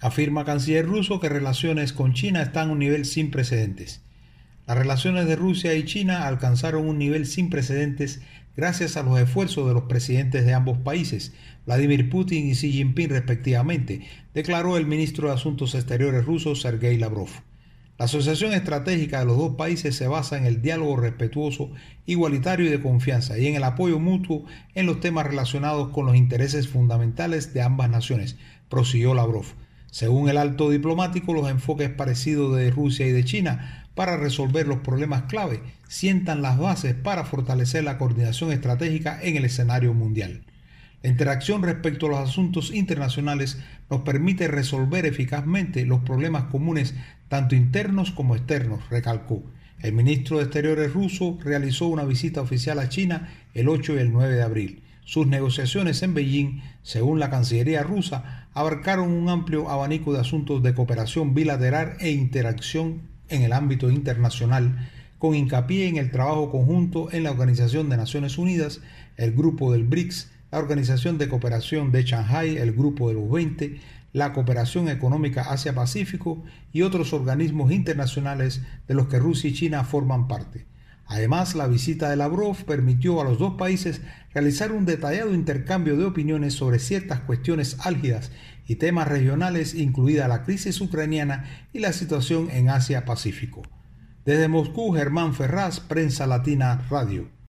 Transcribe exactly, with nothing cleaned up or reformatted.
Afirma canciller ruso que relaciones con China están a un nivel sin precedentes. Las relaciones de Rusia y China alcanzaron un nivel sin precedentes gracias a los esfuerzos de los presidentes de ambos países, Vladimir Putin y Xi Jinping respectivamente, declaró el ministro de Asuntos Exteriores ruso Sergei Lavrov. La asociación estratégica de los dos países se basa en el diálogo respetuoso, igualitario y de confianza y en el apoyo mutuo en los temas relacionados con los intereses fundamentales de ambas naciones, prosiguió Lavrov. Según el alto diplomático, los enfoques parecidos de Rusia y de China para resolver los problemas clave sientan las bases para fortalecer la coordinación estratégica en el escenario mundial. La interacción respecto a los asuntos internacionales nos permite resolver eficazmente los problemas comunes tanto internos como externos, recalcó. El ministro de Exteriores ruso realizó una visita oficial a China el ocho y el nueve de abril. Sus negociaciones en Beijing, según la Cancillería rusa, abarcaron un amplio abanico de asuntos de cooperación bilateral e interacción en el ámbito internacional, con hincapié en el trabajo conjunto en la Organización de Naciones Unidas, el Grupo del BRICS, la Organización de Cooperación de Shanghái, el Grupo de los veinte, la Cooperación Económica Asia-Pacífico y otros organismos internacionales de los que Rusia y China forman parte. Además, la visita de Lavrov permitió a los dos países realizar un detallado intercambio de opiniones sobre ciertas cuestiones álgidas y temas regionales, incluida la crisis ucraniana y la situación en Asia-Pacífico. Desde Moscú, Germán Ferraz, Prensa Latina Radio.